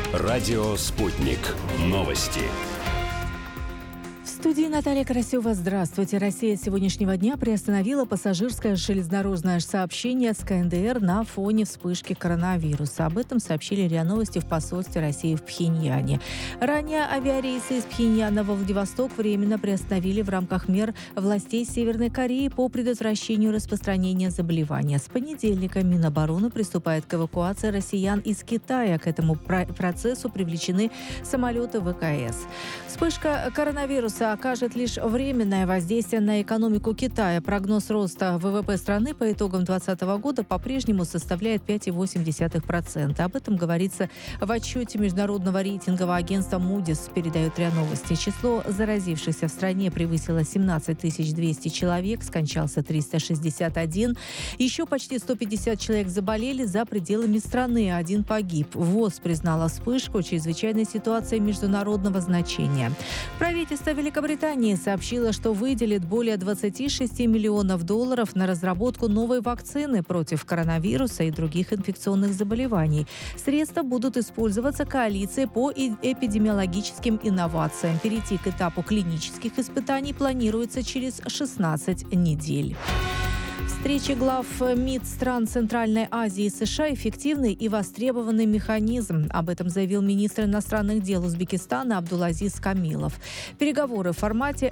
Радио «Спутник». Новости. В студии Наталья Карасева. Здравствуйте. Россия с сегодняшнего дня приостановила пассажирское железнодорожное сообщение с КНДР на фоне вспышки коронавируса. Об этом сообщили РИА Новости в посольстве России в Пхеньяне. Ранее авиарейсы из Пхеньяна во Владивосток временно приостановили в рамках мер властей Северной Кореи по предотвращению распространения заболевания. С понедельника Минобороны приступает к эвакуации россиян из Китая. К этому процессу привлечены самолеты ВКС. Вспышка коронавируса окажет лишь временное воздействие на экономику Китая. Прогноз роста ВВП страны по итогам 2020 года по-прежнему составляет 5,8%. Об этом говорится в отчете международного рейтингового агентства Moody's, передает РИА Новости. Число заразившихся в стране превысило 17 200 человек, скончался 361. Еще почти 150 человек заболели за пределами страны, один погиб. ВОЗ признала вспышку чрезвычайной ситуацией международного значения. Правительство Великобритании сообщило, что выделит более 26 миллионов долларов на разработку новой вакцины против коронавируса и других инфекционных заболеваний. Средства будут использоваться коалицией по эпидемиологическим инновациям. Перейти к этапу клинических испытаний планируется через 16 недель. Встречи глав МИД стран Центральной Азии и США – эффективный и востребованный механизм. Об этом заявил министр иностранных дел Узбекистана Абдулазиз Камилов. Переговоры в формате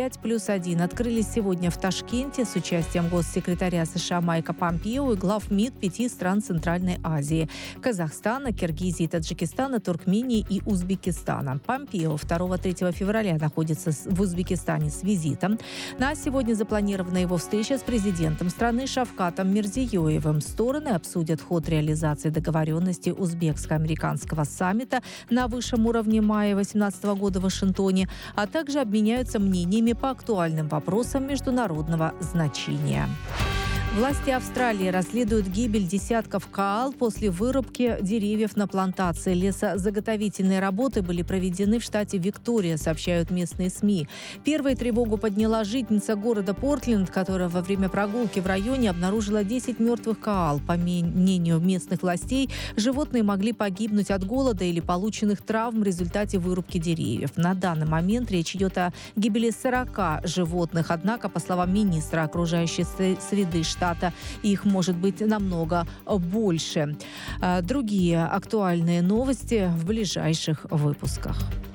С5+1 открылись сегодня в Ташкенте с участием госсекретаря США Майка Помпео и глав МИД 5 стран Центральной Азии – Казахстана, Киргизии, Таджикистана, Туркмении и Узбекистана. Помпео 2-3 февраля находится в Узбекистане с визитом. На сегодня запланирована его встреча с президентом страны Шавкатом Мирзиёевым. Стороны обсудят ход реализации договоренности узбекско-американского саммита на высшем уровне мая 2018 года в Вашингтоне, а также обменяются мнениями по актуальным вопросам международного значения. Власти Австралии расследуют гибель десятков коал после вырубки деревьев на плантации. Лесозаготовительные работы были проведены в штате Виктория, сообщают местные СМИ. Первой тревогу подняла жительница города Портленд, которая во время прогулки в районе обнаружила 10 мертвых коал. По мнению местных властей, животные могли погибнуть от голода или полученных травм в результате вырубки деревьев. На данный момент речь идет о гибели 40 животных. Однако, по словам министра окружающей среды штата, их может быть намного больше. Другие актуальные новости в ближайших выпусках.